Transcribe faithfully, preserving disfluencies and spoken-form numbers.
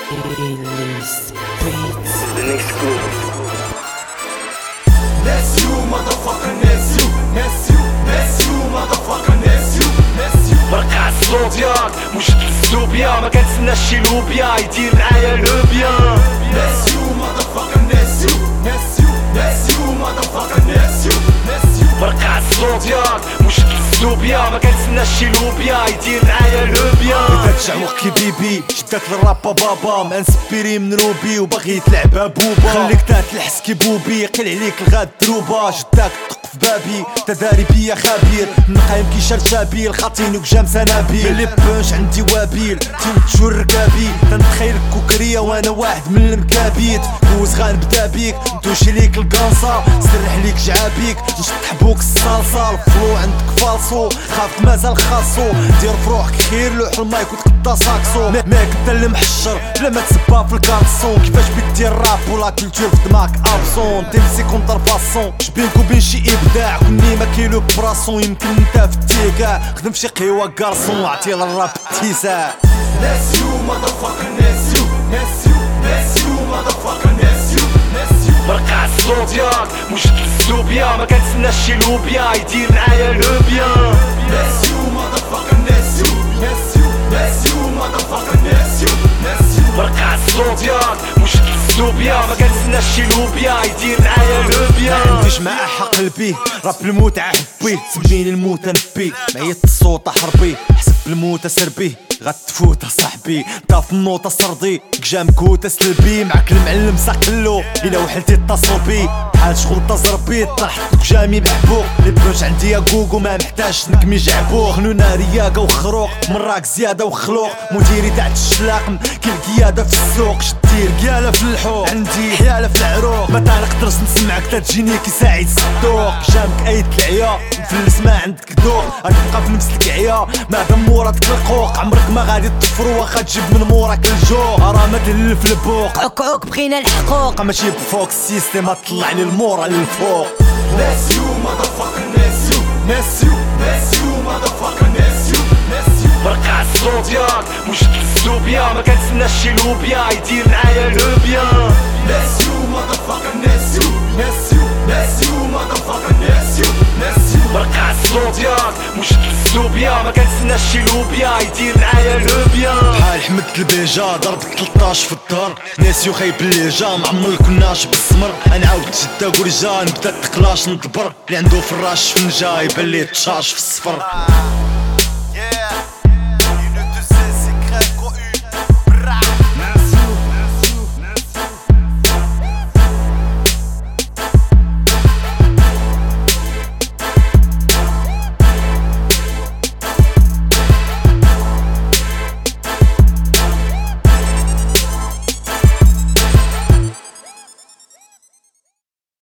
Ellis Beats. The next group. That's you, motherfucker, that's you, that's you, that's you, motherfucker, that's you, that's you. برقع الصوت ياك مش تسلوبيا ما كنتسناش شي لوبيا يدير معايا لوبيا. That's you, motherfucker, that's you, that's you, that's you, motherfucker, that's you, that's you. برقع الصوت ياك مش تسلوبيا ما كنتسناش شي لوبيا يدير معايا لوبيا. ترجع وقتي بيبي شداك للرابا بابا منسبيري من روبي وباغي يتلعبها بوبا خليك تحس كي بوبي قيل عليك الغاد دروبا جداك طق في بابي تداري بيا خبير نقايم كي شرشابيل خاطينك جام سنابيل لي بونش عندي وابيل تيوتشو الركابي تنتخيل كوكريا وانا واحد من المكابيت دوز غنبدا بيك ندوشي ليك الكانصا سرح ليك جعابيك نشطح بوك الصلصه الفلو عندك فالصو خاف مازال خاصو دير فروحك خير لوح المايك وتقدا ساكسو ماك انت اللي محشر بلا ما تسبا في الكارسون كيفاش بيدير راب ولا كولتور في دماغك ابسون تمسي كونتر فاسون شبينك وبين شي ابداع كوني ما كيلو براسون يمكن انت في التيكا خدم في شي قهوه كارسون عطي للراب اتساع. That's you, motherfucker, that's you, that's you, that's you, motherfucker, that's you, that's you. برقع الصوت ياك مش تسلوبيا ما كنتسناش شي لوبيا يدير معايا لوبيا. That's you, motherfucker, that's you, that's you, that's you, motherfucker, that's you, that's you. برقع الصوت ياك مش تسلوبيا ما كنتسناش شي لوبيا يدير معايا لوبيا. ما عنديش مع حق قلبي راب الموت عحبي سميني الموت نبي معيط الصوت حربي حسب الموت سربي غتفوت صاحبي انت في النوطة سردي جام كوتا سلبي معاك المعلم ساقلو الى وحلتي اتصل بي بحال شغل تزربي طلعتك جامي محبوق لي بروش عندي يا كوكو ما محتاجش نكمي جعبوق خنونا رياقة وخروق مراك زيادة وخلوق مديري تاع الشلاقم كي القيادة في السوق شدي رقالة في الحوق عندي حيالة في العروق ما نقدرش نسمعك تجيني كي ساعد الصدوق جامك ايد العيا مفلس ما عندك ذوق غتبقى في نفس الكعيا ما دام موراتك القوق عمرك ما غادي تطفر واخا تجيب من موراك الجوق راه ما تلف البوق عك عك بغينا الحقوق ماشي بفوق السيستم طلعني المورا للفوق. That's you, motherfucker, that's you, that's you, that's you, motherfucker, that's you, that's you. برقع الصوت ياك مش تسلوبيا ما كنتسناش شي لوبيا يدير معايا لوبيا. That's you, motherfucker, that's you, that's you, that's you, motherfucker, that's you, that's you. برقع الصوت ياك مش تسلوبيا ما كنتسناش شي لوبيا يدير معايا لوبيا. بحال حمد البيجا ضرب ثلاطاش في الدار ناسيو خايب اللي جا معمر كناش بالسمر انا عاودت شدا ورجا نبدا تقلاش نضبر اللي عنده فراش فنجا يبان ليه تشارج في الصفر.